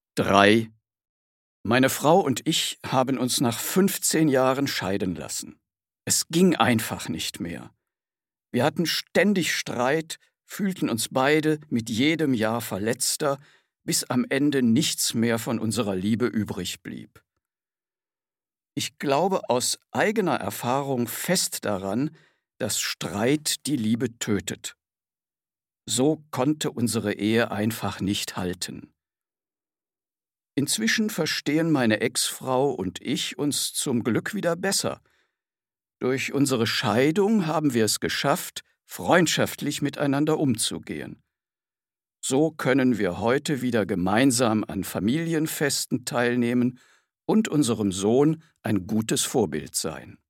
3. Meine Frau und ich haben uns nach 15 Jahren scheiden lassen. Es ging einfach nicht mehr. Wir hatten ständig Streit, fühlten uns beide mit jedem Jahr verletzter, bis am Ende nichts mehr von unserer Liebe übrig blieb. Ich glaube aus eigener Erfahrung fest daran, dass Streit die Liebe tötet. So konnte unsere Ehe einfach nicht halten. Inzwischen verstehen meine Ex-Frau und ich uns zum Glück wieder besser. Durch unsere Scheidung haben wir es geschafft, freundschaftlich miteinander umzugehen. So können wir heute wieder gemeinsam an Familienfesten teilnehmen und unserem Sohn ein gutes Vorbild sein.